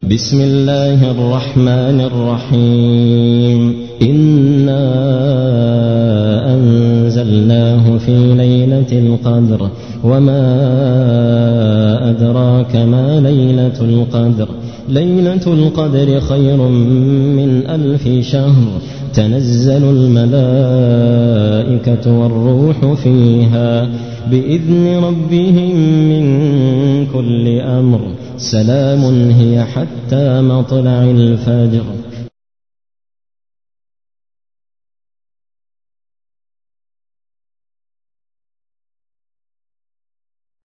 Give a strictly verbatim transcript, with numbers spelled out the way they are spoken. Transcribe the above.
بسم الله الرحمن الرحيم إنا أنزلناه في ليلة القدر وما أدراك ما ليلة القدر ليلة القدر خير من ألف شهر تنزل الملائكة والروح فيها بإذن ربهم من كل أمر سلام هي حتى مطلع الفجر.